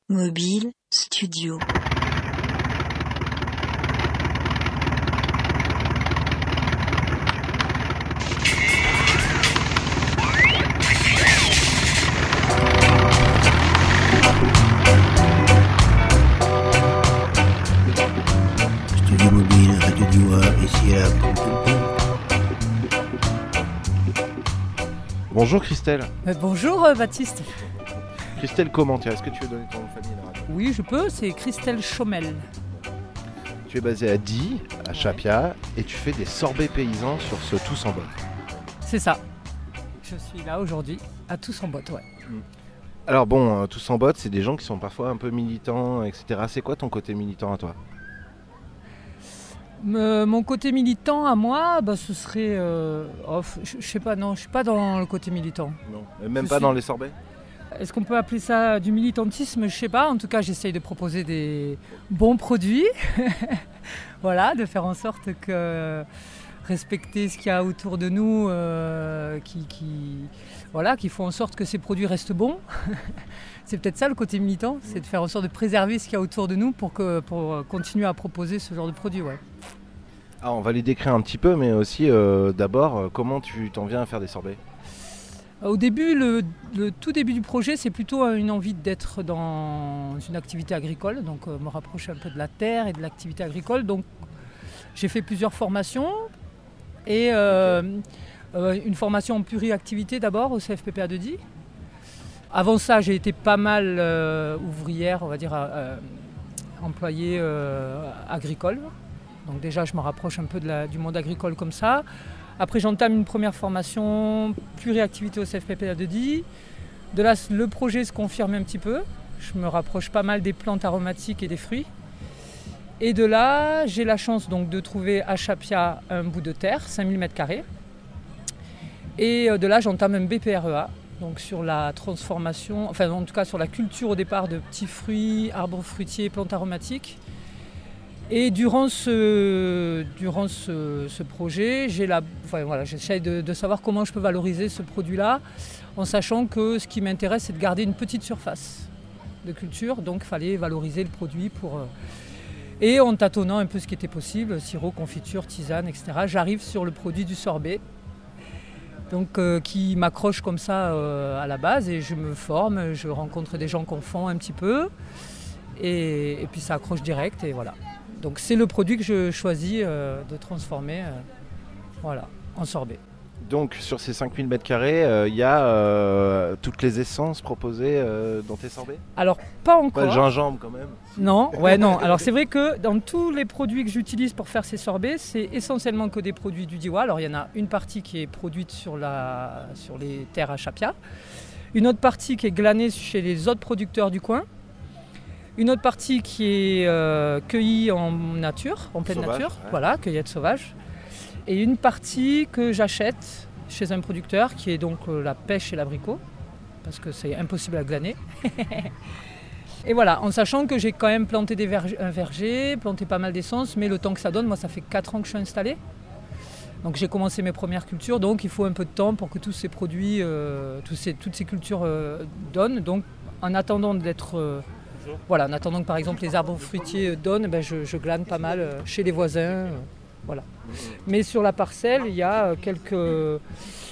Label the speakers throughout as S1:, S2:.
S1: Mobile Studio.
S2: Studio Mobile, Radio Dua, ici à
S3: Bonjour Christelle.
S4: Bonjour Baptiste.
S3: Christelle comment tiens, est-ce que tu veux donner ton nom de famille à la radio ?
S4: Oui, je peux, c'est Christelle Chaumel.
S3: Tu es basée à Die, à Chapia, et tu fais des sorbets paysans sur ce Tous en bottes.
S4: C'est ça. Je suis là aujourd'hui, à Tous en bottes, ouais.
S3: Alors bon, Tous en bottes, c'est des gens qui sont parfois un peu militants, etc. C'est quoi ton côté militant à toi ?
S4: Mon côté militant à moi, ce serait... je sais pas, non, je suis pas dans le côté militant.
S3: Non. Même pas dans les sorbets ?
S4: Est-ce qu'on peut appeler ça du militantisme ? Je sais pas. En tout cas, j'essaye de proposer des bons produits. Voilà, de faire en sorte que respecter ce qu'il y a autour de nous, qui font en sorte que ces produits restent bons. C'est peut-être ça le côté militant, c'est de faire en sorte de préserver ce qu'il y a autour de nous pour continuer à proposer ce genre de produits. Ouais.
S3: Ah, on va les décrire un petit peu, mais aussi d'abord, comment tu t'en viens à faire des sorbets ?
S4: Au début, le tout début du projet, c'est plutôt une envie d'être dans une activité agricole, donc me rapprocher un peu de la terre et de l'activité agricole. Donc j'ai fait plusieurs formations et une formation en pluriactivité d'abord au CFPPA de Die. Avant ça, j'ai été pas mal ouvrière, on va dire employée agricole. Donc déjà, je me rapproche un peu du monde agricole comme ça. Après, j'entame une première formation pluriactivité au CFPPA de Die. De là, le projet se confirme un petit peu. Je me rapproche pas mal des plantes aromatiques et des fruits. Et de là, j'ai la chance donc de trouver à Chapia un bout de terre, 5000 m². Et de là, j'entame un BPREA, donc sur la transformation, enfin en tout cas sur la culture au départ de petits fruits, arbres fruitiers, plantes aromatiques. Et durant ce projet, j'essaie de savoir comment je peux valoriser ce produit-là, en sachant que ce qui m'intéresse, c'est de garder une petite surface de culture. Donc il fallait valoriser le produit et en tâtonnant un peu ce qui était possible, sirop, confiture, tisane, etc., j'arrive sur le produit du sorbet. Donc qui m'accroche comme ça à la base et je me forme, je rencontre des gens qu'on fond un petit peu et puis ça accroche direct et voilà. Donc c'est le produit que je choisis de transformer en sorbet.
S3: Donc sur ces 5000 m², il y a toutes les essences proposées dans tes sorbets ?
S4: Alors pas encore.
S3: Pas le gingembre quand même ?
S4: Non. Alors c'est vrai que dans tous les produits que j'utilise pour faire ces sorbets, c'est essentiellement que des produits du Diois. Alors il y en a une partie qui est produite sur les terres à Chapia, une autre partie qui est glanée chez les autres producteurs du coin, une autre partie qui est cueillie en nature, en pleine
S3: sauvage,
S4: nature,
S3: ouais.
S4: voilà, cueillette sauvage, et une partie que j'achète chez un producteur qui est donc la pêche et l'abricot, parce que c'est impossible à glaner. Et voilà, en sachant que j'ai quand même planté un verger, planté pas mal d'essences, mais le temps que ça donne, moi ça fait 4 ans que je suis installée. Donc j'ai commencé mes premières cultures, donc il faut un peu de temps pour que tous ces produits, toutes ces cultures donnent. Donc en attendant en attendant que par exemple les arbres fruitiers donnent, je glane pas mal chez les voisins. Voilà. Mais sur la parcelle, il y a quelques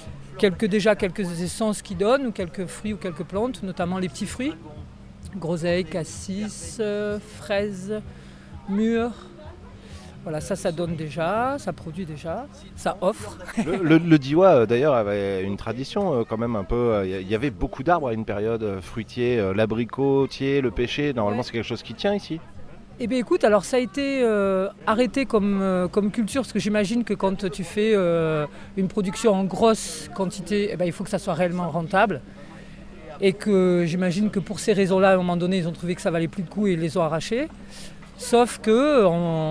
S4: essences qui donnent, ou quelques fruits ou quelques plantes, notamment les petits fruits. Groseille, cassis, fraises, mûres. Voilà, ça donne déjà, ça produit déjà, ça offre.
S3: Le Diois d'ailleurs avait une tradition quand même un peu. Il y avait beaucoup d'arbres à une période, fruitiers, l'abricotier, le pêcher. Normalement, c'est quelque chose qui tient ici.
S4: Eh bien écoute, alors ça a été arrêté comme culture, parce que j'imagine que quand tu fais une production en grosse quantité, il faut que ça soit réellement rentable. Et que j'imagine que pour ces raisons-là, à un moment donné, ils ont trouvé que ça valait plus le coup et ils les ont arrachés. Sauf que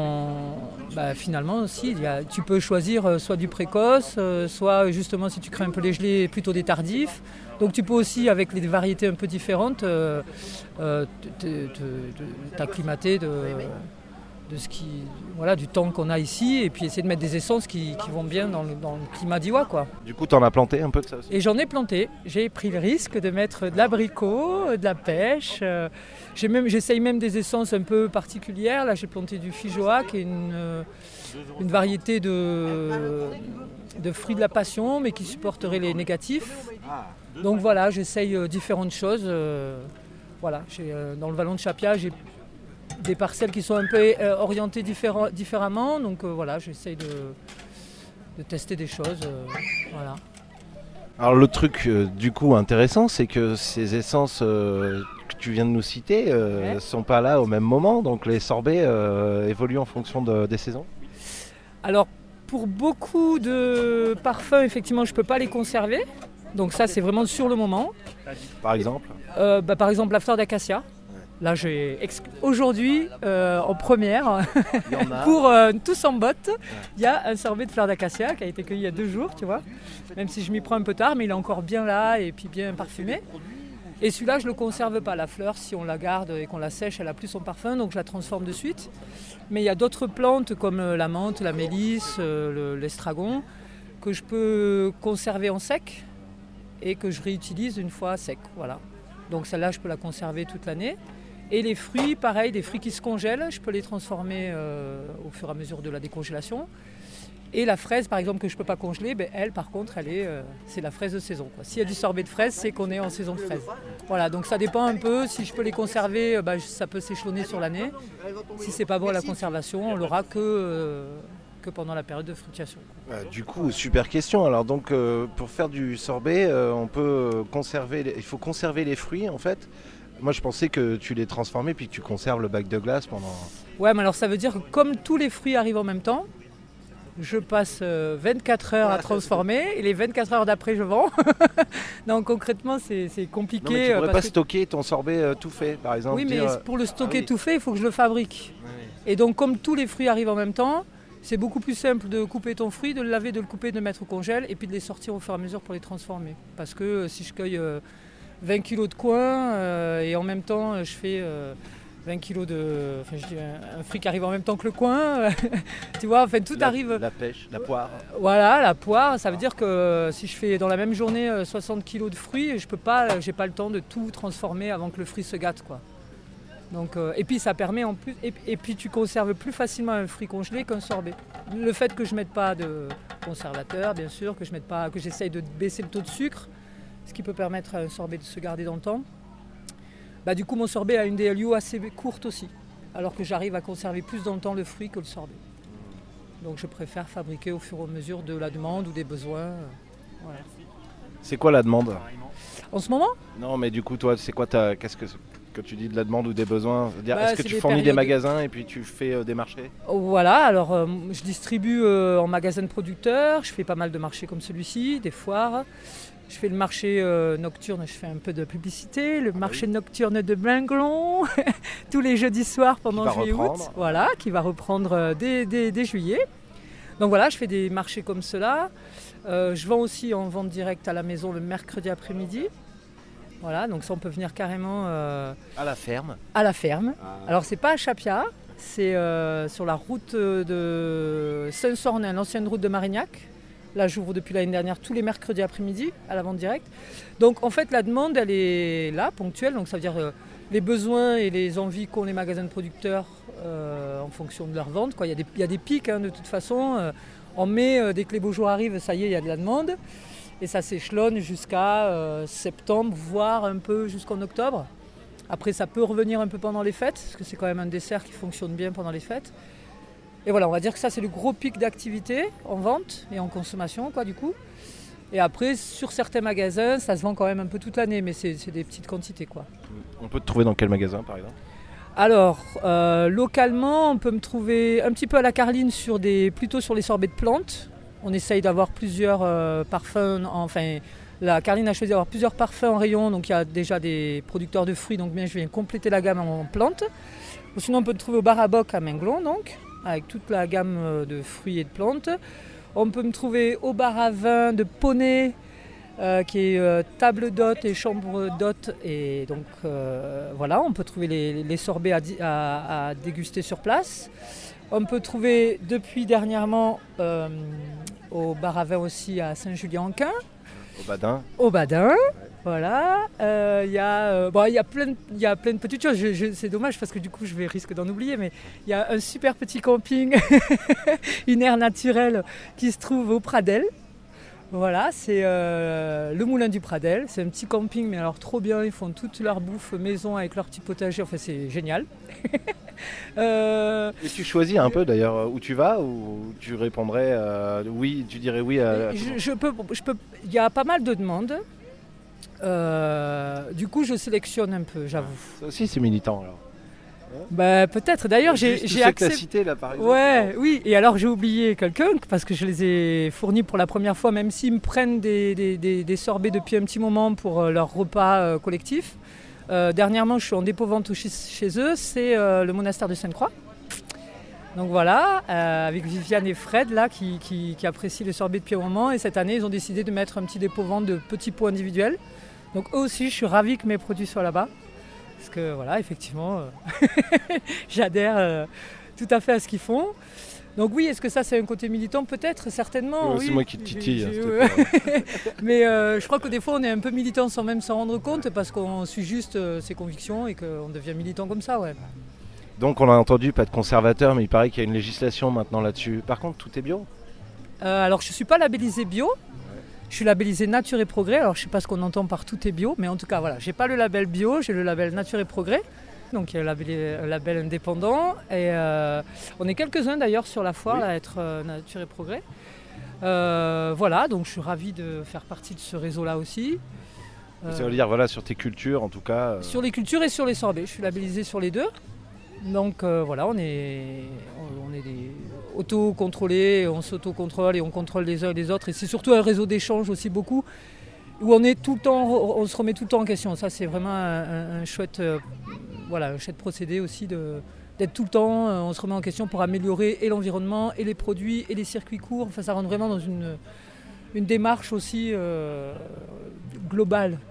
S4: finalement aussi, tu peux choisir soit du précoce, soit justement si tu crées un peu les gelées, plutôt des tardifs. Donc tu peux aussi, avec les variétés un peu différentes, t'acclimater du temps qu'on a ici, et puis essayer de mettre des essences qui vont bien dans le climat d'Iwa, quoi.
S3: Du coup, t'en as planté un peu de ça aussi?
S4: Et j'en ai planté. J'ai pris le risque de mettre de l'abricot, de la pêche. J'essaye même des essences un peu particulières. Là, j'ai planté du fijoa, qui est une variété de fruits de la passion, mais qui supporterait les négatifs. Donc voilà, j'essaye différentes choses. Voilà, dans le vallon de Chapia, j'ai des parcelles qui sont un peu orientées différemment. Donc voilà, j'essaye de tester des choses. Voilà.
S3: Alors le truc du coup intéressant, c'est que ces essences que tu viens de nous citer sont pas là au même moment, donc les sorbets évoluent en fonction des saisons.
S4: Alors pour beaucoup de parfums, effectivement, je peux pas les conserver. Donc ça, c'est vraiment sur le moment.
S3: Par exemple
S4: par exemple, la fleur d'acacia. Là, aujourd'hui, en première, pour Tous en botte, il y a un sorbet de fleur d'acacia qui a été cueilli il y a 2 jours, tu vois. Même si je m'y prends un peu tard, mais il est encore bien là et puis bien parfumé. Et celui-là, je ne le conserve pas. La fleur, si on la garde et qu'on la sèche, elle a plus son parfum, donc je la transforme de suite. Mais il y a d'autres plantes comme la menthe, la mélisse, l'estragon, que je peux conserver en sec et que je réutilise une fois sec. Voilà. Donc celle-là, je peux la conserver toute l'année. Et les fruits, pareil, des fruits qui se congèlent, je peux les transformer au fur et à mesure de la décongélation. Et la fraise, par exemple, que je ne peux pas congeler, elle, par contre, c'est la fraise de saison, quoi. S'il y a du sorbet de fraise, c'est qu'on est en saison de fraise. Voilà, donc ça dépend un peu. Si je peux les conserver, ça peut s'échelonner sur l'année. Si c'est pas bon à la conservation, on l'aura que pendant la période de fructiation.
S3: Du coup, super question. Alors donc, pour faire du sorbet, on peut il faut conserver les fruits, en fait. Moi, je pensais que tu les transformais puis que tu conserves le bac de glace pendant...
S4: Ouais, mais alors ça veut dire que comme tous les fruits arrivent en même temps, je passe 24 heures à transformer et les 24 heures d'après, je vends. Donc concrètement, c'est compliqué.
S3: Non, mais tu ne pourrais pas stocker ton sorbet tout fait, par exemple.
S4: Oui, mais pour le stocker tout fait, il faut que je le fabrique. Oui. Et donc, comme tous les fruits arrivent en même temps, c'est beaucoup plus simple de couper ton fruit, de le laver, de le couper, de le mettre au congèle et puis de les sortir au fur et à mesure pour les transformer. Parce que si je cueille 20 kg de coin et en même temps je fais 20 kg un fruit qui arrive en même temps que le coin, tu vois, enfin tout arrive.
S3: La pêche, la poire.
S4: Voilà, la poire, ça veut dire que si je fais dans la même journée 60 kg de fruits, j'ai pas le temps de tout transformer avant que le fruit se gâte, quoi. Donc, et puis ça permet en plus, et puis tu conserves plus facilement un fruit congelé qu'un sorbet. Le fait que je mette pas de conservateur, bien sûr, que j'essaye de baisser le taux de sucre, ce qui peut permettre à un sorbet de se garder dans le temps. Du coup, mon sorbet a une DLU assez courte aussi, alors que j'arrive à conserver plus dans le temps le fruit que le sorbet. Donc je préfère fabriquer au fur et à mesure de la demande ou des besoins. Voilà.
S3: C'est quoi la demande
S4: en ce moment?
S3: Non, mais du coup, toi, c'est quoi qu'est-ce que tu dis de la demande ou des besoins? Est-ce que tu fournis des magasins et puis tu fais des marchés?
S4: Voilà, alors je distribue en magasin de producteurs, je fais pas mal de marchés comme celui-ci, des foires. Je fais le marché nocturne, je fais un peu de publicité, le marché nocturne de Blinglon, tous les jeudis soirs pendant juillet-août, voilà, qui va reprendre dès juillet. Donc voilà, je fais des marchés comme cela. Je vends aussi en vente directe à la maison le mercredi après-midi. Voilà, donc ça on peut venir carrément...
S3: à la ferme.
S4: À la ferme. Alors c'est pas à Chapia, c'est sur la route de Saint-Sornin, l'ancienne route de Marignac. Là, j'ouvre depuis l'année dernière tous les mercredis après-midi à la vente directe. Donc, en fait, la demande, elle est là, ponctuelle. Donc, ça veut dire les besoins et les envies qu'ont les magasins de producteurs en fonction de leur vente, quoi. Il y a des pics, de toute façon. En mai, dès que les beaux jours arrivent, ça y est, il y a de la demande. Et ça s'échelonne jusqu'à septembre, voire un peu jusqu'en octobre. Après, ça peut revenir un peu pendant les fêtes, parce que c'est quand même un dessert qui fonctionne bien pendant les fêtes. Et voilà, on va dire que ça, c'est le gros pic d'activité en vente et en consommation, quoi, du coup. Et après, sur certains magasins, ça se vend quand même un peu toute l'année, mais c'est des petites quantités, quoi.
S3: On peut te trouver dans quel magasin, par exemple?
S4: Alors, localement, on peut me trouver un petit peu à la Carline, plutôt sur les sorbets de plantes. On essaye d'avoir plusieurs parfums, la Carline a choisi d'avoir plusieurs parfums en rayon, donc il y a déjà des producteurs de fruits, donc bien je viens compléter la gamme en plantes. Ou sinon, on peut me trouver au bar à Boc à Minglon, donc, avec toute la gamme de fruits et de plantes. On peut me trouver au bar à vin de Poney qui est table d'hôte et chambre d'hôte. Et donc voilà, on peut trouver les sorbets à déguster sur place. On peut trouver depuis dernièrement au bar à vin aussi à Saint-Julien-en-Quin. Au Badin. Voilà, il y a plein de petites choses, c'est dommage parce que du coup je risque d'en oublier, mais il y a un super petit camping, une aire naturelle qui se trouve au Pradel. Voilà, c'est le Moulin du Pradel, c'est un petit camping mais alors trop bien, ils font toute leur bouffe maison avec leur petit potager, enfin c'est génial.
S3: Et tu choisis un peu d'ailleurs où tu vas ou tu répondrais oui, tu dirais oui à...
S4: Il y a pas mal de demandes. Du coup, je sélectionne un peu, j'avoue.
S3: Ça aussi, c'est militant alors.
S4: Peut-être. D'ailleurs, j'ai
S3: accepté. Cité là, par exemple.
S4: Ouais, oui. Et alors, j'ai oublié quelqu'un parce que je les ai fournis pour la première fois, même s'ils me prennent des sorbets depuis un petit moment pour leur repas collectif. Dernièrement, je suis en dépôt-vente chez eux. C'est le monastère de Sainte-Croix. Donc voilà, avec Viviane et Fred là, qui apprécient le sorbet depuis un moment. Et cette année, ils ont décidé de mettre un petit dépôt-vente de petits pots individuels. Donc eux aussi, je suis ravie que mes produits soient là-bas. Parce que voilà, effectivement, j'adhère tout à fait à ce qu'ils font. Donc oui, est-ce que ça c'est un côté militant? Peut-être, certainement. Oui.
S3: C'est moi qui te titille.
S4: Mais je crois que des fois on est un peu militant sans même s'en rendre compte parce qu'on suit juste ses convictions et qu'on devient militant comme ça, ouais.
S3: Donc on a entendu, pas de conservateur, mais il paraît qu'il y a une législation maintenant là-dessus. Par contre, tout est bio?
S4: Alors je ne suis pas labellisé bio. Je suis labellisé Nature et Progrès, alors je ne sais pas ce qu'on entend par tout est bio, mais en tout cas voilà, j'ai pas le label bio, j'ai le label Nature et Progrès, donc il y a un label indépendant, et on est quelques-uns d'ailleurs sur la foire à être Nature et Progrès. Voilà, donc je suis ravi de faire partie de ce réseau-là aussi.
S3: Ça veut dire voilà, sur tes cultures en tout cas.
S4: Sur les cultures et sur les sorbets, je suis labellisé sur les deux. Donc voilà, on est des auto-contrôlés, on s'auto-contrôle et on contrôle les uns et les autres. Et c'est surtout un réseau d'échange aussi beaucoup, où on est tout le temps, on se remet tout le temps en question. Ça c'est vraiment un chouette procédé aussi d'être tout le temps, on se remet en question pour améliorer et l'environnement, et les produits, et les circuits courts. Enfin ça rentre vraiment dans une démarche aussi globale.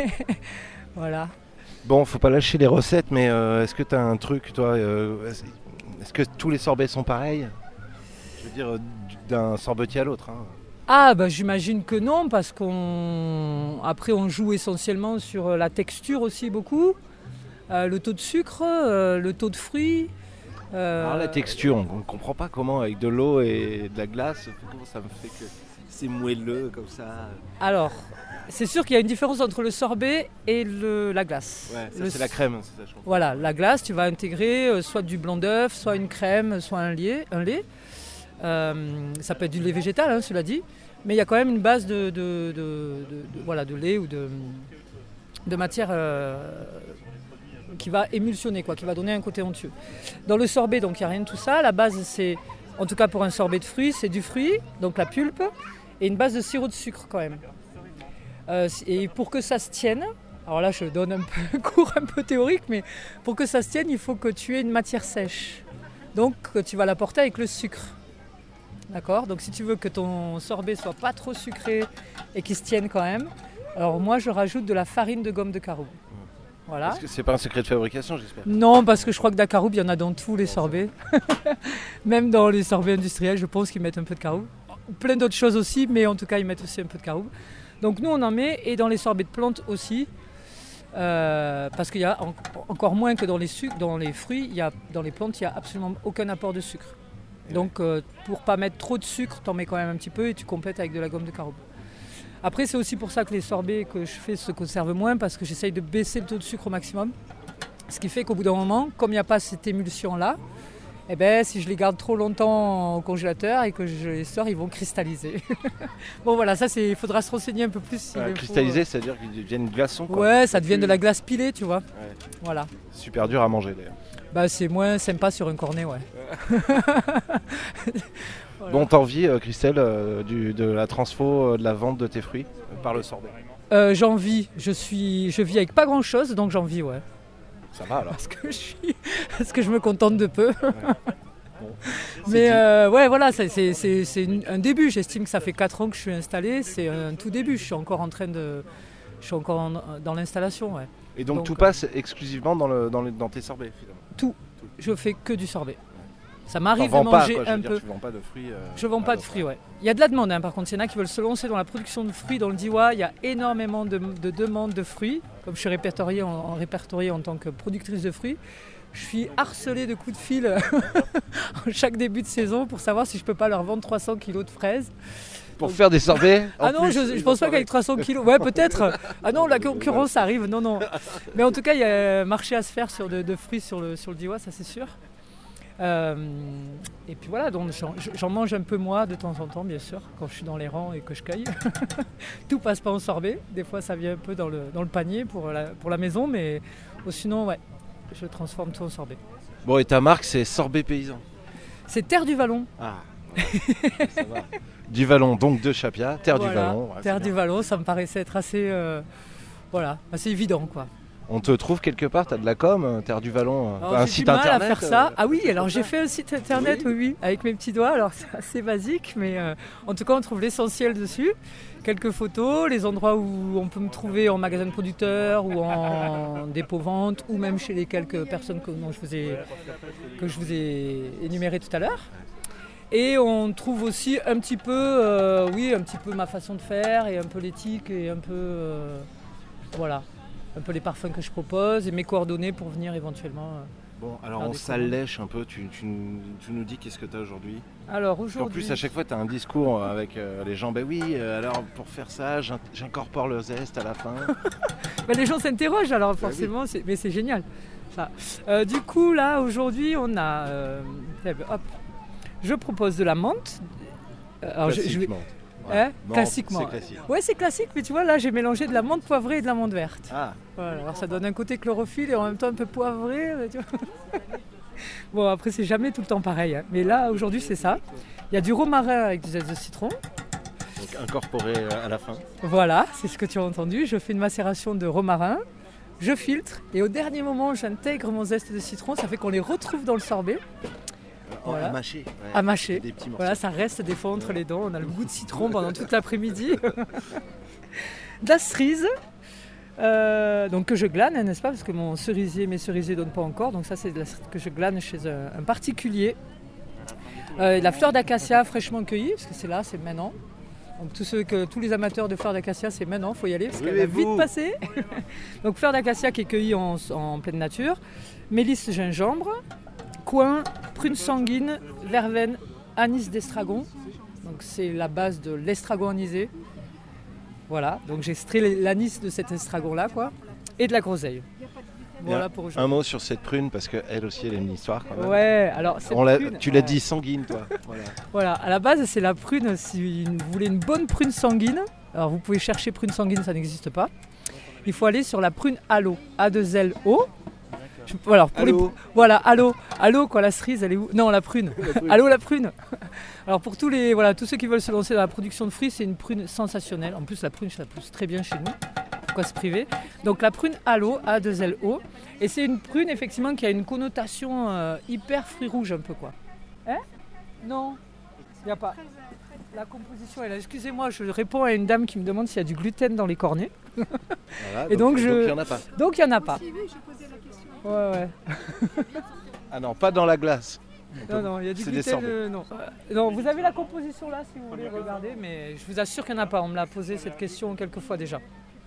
S4: Voilà.
S3: Bon, faut pas lâcher les recettes, mais est-ce que tu as un truc, toi est-ce que tous les sorbets sont pareils? Je veux dire, d'un sorbetier à l'autre.
S4: Ah, j'imagine que non, parce qu'après on joue essentiellement sur la texture aussi beaucoup, le taux de sucre, le taux de fruits.
S3: Alors la texture, on ne comprend pas comment, avec de l'eau et de la glace, comment ça me fait que c'est moelleux comme ça.
S4: Alors... c'est sûr qu'il y a une différence entre le sorbet et la glace.
S3: Ouais, ça c'est la crème, c'est ça je comprends.
S4: Voilà, la glace, tu vas intégrer soit du blanc d'œuf, soit une crème, soit un lait. Ça peut être du lait végétal, cela dit. Mais il y a quand même une base de lait ou de matière qui va émulsionner, qui va donner un côté onctueux. Dans le sorbet, donc il n'y a rien de tout ça. La base, c'est, en tout cas pour un sorbet de fruits, c'est du fruit, donc la pulpe, et une base de sirop de sucre quand même. Et pour que ça se tienne, alors là je donne un peu cours un peu théorique, mais pour que ça se tienne, il faut que tu aies une matière sèche. Donc tu vas l'apporter avec le sucre. D'accord ? Donc si tu veux que ton sorbet soit pas trop sucré et qu'il se tienne quand même, alors moi je rajoute de la farine de gomme de caroube. Voilà.
S3: Parce que c'est pas un secret de fabrication, j'espère.
S4: Non, parce que je crois que de la caroube, il y en a dans tous les sorbets. Même dans les sorbets industriels, je pense qu'ils mettent un peu de caroube. Plein d'autres choses aussi, mais en tout cas ils mettent aussi un peu de caroube. Donc nous on en met, et dans les sorbets de plantes aussi, parce qu'il y a encore moins que dans les fruits, dans les plantes il n'y a absolument aucun apport de sucre. Donc pour pas mettre trop de sucre, t'en mets quand même un petit peu et tu complètes avec de la gomme de caroube. Après c'est aussi pour ça que les sorbets que je fais se conservent moins, parce que j'essaye de baisser le taux de sucre au maximum. Ce qui fait qu'au bout d'un moment, comme il n'y a pas cette émulsion là, si je les garde trop longtemps au congélateur et que je les sors, ils vont cristalliser. Bon voilà, ça il faudra se renseigner un peu plus.
S3: Cristalliser, c'est-à-dire qu'ils deviennent glaçons quoi.
S4: Ouais, ça devient de la glace pilée, tu vois.
S3: Ouais.
S4: Voilà.
S3: Super dur à manger d'ailleurs.
S4: C'est moins sympa sur un cornet, ouais.
S3: Voilà. Bon, t'envies, Christelle, de la transfo, de la vente de tes fruits par le sorbet?
S4: J'en vis. Je vis avec pas grand-chose, donc j'en vis, ouais.
S3: Ça va alors.
S4: Parce que je me contente de peu.
S3: Ouais.
S4: Mais ouais, voilà, c'est un début. J'estime que ça fait 4 ans que je suis installé. C'est un tout début. Je suis encore dans l'installation. Ouais.
S3: Et donc tout passe exclusivement dans tes sorbets finalement.
S4: Tout. Je fais que du sorbet. Ça m'arrive de
S3: Vends pas,
S4: manger
S3: quoi, je veux
S4: un
S3: dire,
S4: peu.
S3: tu vends pas de fruits.
S4: Je vends pas de fruits, ouais. Il y a de la demande, par contre. Il y en a qui veulent se lancer dans la production de fruits dans le Diois. Il y a énormément de demandes de fruits. Comme je suis répertoriée en tant que productrice de fruits, je suis harcelée de coups de fil chaque début de saison pour savoir si je peux pas leur vendre 300 kilos de fraises.
S3: Pour faire des sorbets.
S4: Ah non, je pense pas qu'avec 300 kilos. Ouais, peut-être. Ah non, la concurrence arrive. Non. Mais en tout cas, il y a un marché à se faire de fruits sur le Diois, ça c'est sûr. Et puis voilà, donc j'en mange un peu moi de temps en temps, bien sûr, quand je suis dans les rangs et que je cueille. Tout passe pas en sorbet. Des fois, ça vient un peu dans le panier pour la maison, mais sinon, ouais, je transforme tout en sorbet.
S3: Bon, et ta marque, c'est Sorbet Paysan.
S4: C'est Terre du Vallon.
S3: Ah, ça va. Du Vallon, donc de Chapia, Terre du Vallon. Ouais,
S4: Terre du Vallon, ça me paraissait être assez évident, quoi.
S3: On te trouve quelque part, t'as de la com, Terre du Vallon,
S4: un site internet. J'ai du mal à faire ça. Ah oui, alors j'ai fait un site internet, oui, avec mes petits doigts. Alors c'est assez basique, mais en tout cas on trouve l'essentiel dessus. Quelques photos, les endroits où on peut me trouver en magasin de producteurs ou en dépôt-vente, ou même chez les quelques personnes que je vous ai énumérées tout à l'heure. Et on trouve aussi un petit peu ma façon de faire et un peu l'éthique et un peu un peu les parfums que je propose et mes coordonnées pour venir éventuellement.
S3: Bon, alors on s'allèche un peu, tu nous dis qu'est-ce que tu as aujourd'hui.
S4: Alors aujourd'hui.
S3: En plus, à chaque fois, tu as un discours avec les gens. Ben oui, alors pour faire ça, j'incorpore le zeste à la fin.
S4: Les gens s'interrogent, alors forcément, mais c'est génial. Ça. Du coup, là, aujourd'hui, on a. Je propose de la menthe.
S3: Classiquement.
S4: Classiquement.
S3: C'est classique.
S4: Ouais, c'est classique, mais tu vois, là, j'ai mélangé de la menthe poivrée et de la menthe verte.
S3: Ah.
S4: Voilà, alors ça donne un côté chlorophylle et en même temps un peu poivré. Tu vois. Bon, après, c'est jamais tout le temps pareil. Hein. Mais là, aujourd'hui, c'est ça. Il y a du romarin avec du zeste de citron.
S3: Donc incorporé à la fin.
S4: Voilà, c'est ce que tu as entendu. Je fais une macération de romarin, je filtre et au dernier moment, j'intègre mon zeste de citron. Ça fait qu'on les retrouve dans le sorbet.
S3: Voilà. À mâcher. Ouais.
S4: À mâcher.
S3: Des petits morceaux.
S4: Voilà, ça reste des fois entre les dents. On a le goût de citron pendant toute l'après-midi. De la cerise, donc que je glane, n'est-ce pas? Parce que mes cerisiers ne donnent pas encore. Donc ça, c'est de la cerise que je glane chez un particulier. La fleur d'acacia fraîchement cueillie, parce que c'est maintenant. Donc tous les amateurs de fleurs d'acacia, c'est maintenant, il faut y aller, parce qu'elle va vite passer. Donc fleur d'acacia qui est cueillie en pleine nature. Mélisse gingembre. Coin, prune sanguine, verveine, anis d'estragon. Donc c'est la base de l'estragon anisé. Voilà, donc j'ai extrait l'anis de cet estragon-là, quoi. Et de la groseille. Voilà pour aujourd'hui.
S3: Un mot sur cette prune, parce qu'elle aussi, elle a une histoire quand même.
S4: Ouais, alors cette prune...
S3: Tu l'as dit sanguine, toi.
S4: Voilà, à la base, c'est la prune, si vous voulez une bonne prune sanguine, alors vous pouvez chercher prune sanguine, ça n'existe pas. Il faut aller sur la prune Allo, A2LO. Alors allô quoi, la cerise elle est où? Non, la prune. Allô la prune. Alors pour tous ceux qui veulent se lancer dans la production de fruits, c'est une prune sensationnelle. En plus la prune ça pousse très bien chez nous. Pourquoi se priver? Donc la prune Allo, A2LO, et c'est une prune effectivement qui a une connotation hyper fruit rouge un peu quoi. Non, il n'y a pas. La composition est là. Excusez-moi, je réponds à une dame qui me demande s'il y a du gluten dans les cornets.
S3: Voilà,
S4: et donc
S3: il n'y en a pas.
S4: Donc il n'y en a pas. Ouais.
S3: Ah non, pas dans la glace.
S4: Non, il y a du gluten. Non, vous avez la composition là si vous voulez regarder, mais je vous assure qu'il n'y en a pas. On me l'a posé cette question quelques fois déjà.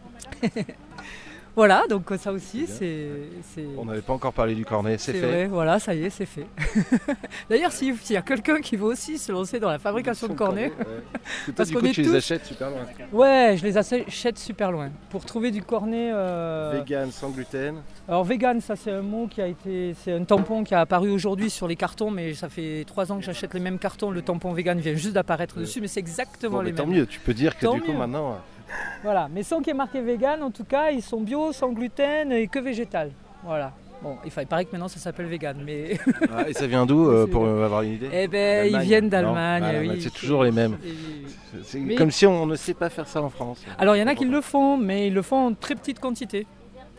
S4: Voilà, donc ça aussi, c'est...
S3: On n'avait pas encore parlé du cornet, c'est fait.
S4: Vrai, voilà, ça y est, c'est fait. D'ailleurs, s'il y a quelqu'un qui veut aussi se lancer dans la fabrication de cornets...
S3: Ouais. Parce que tu les achètes super loin.
S4: Ouais, je les achète super loin. Pour trouver du cornet...
S3: Vegan, sans gluten.
S4: Alors vegan, ça c'est un mot c'est un tampon qui a apparu aujourd'hui sur les cartons, mais ça fait 3 ans que j'achète les mêmes cartons. Le tampon vegan vient juste d'apparaître dessus, mais c'est exactement les mêmes.
S3: Tant mieux, tu peux dire que du coup maintenant...
S4: Voilà, mais sans qu'il y ait marqué vegan, en tout cas, ils sont bio, sans gluten et que végétal. Voilà. Bon, il paraît que maintenant ça s'appelle vegan, mais...
S3: Et ça vient d'où pour avoir une idée?
S4: Eh ben, ils viennent d'Allemagne, oui.
S3: C'est toujours les mêmes. C'est comme si on ne sait pas faire ça en France.
S4: Alors il y en a qui le font, mais ils le font en très petite quantité.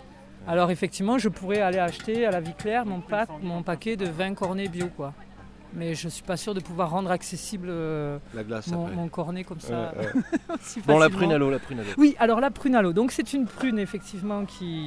S4: Alors effectivement, je pourrais aller acheter à la Vie Claire mon paquet de 20 cornets bio, quoi. mais je ne suis pas sûre de pouvoir rendre accessible
S3: La glace
S4: mon cornet comme ça. Si
S3: bon, la
S4: facilement.
S3: prunello.
S4: Oui, alors la prunello, donc c'est une prune effectivement qui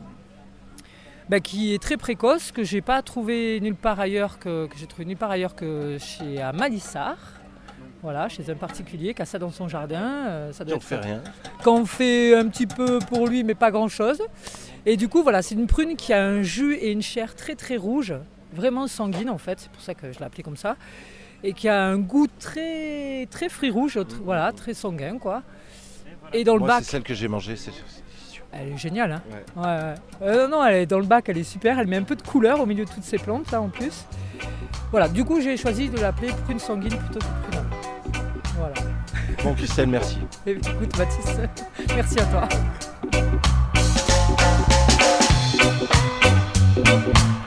S4: est très précoce, que j'ai pas trouvé nulle part ailleurs que j'ai trouvé nulle part ailleurs que chez Malissard. Voilà, chez un particulier qui a ça dans son jardin. Ça doit
S3: On fait rien.
S4: Qu'on fait un petit peu pour lui, mais pas grand-chose. Et du coup, voilà, c'est une prune qui a un jus et une chair très très rouge, vraiment sanguine en fait, c'est pour ça que je l'ai appelée comme ça, et qui a un goût très très fruit rouge, voilà, très sanguin quoi. Et dans le bac,
S3: c'est celle que j'ai mangée,
S4: elle est géniale, hein. Ouais. Non, elle est dans le bac, elle est super, elle met un peu de couleur au milieu de toutes ces plantes là en plus. Voilà, du coup j'ai choisi de l'appeler prune sanguine plutôt que prune. Voilà.
S3: Bon, Christelle, merci.
S4: Écoute Mathis, merci à toi.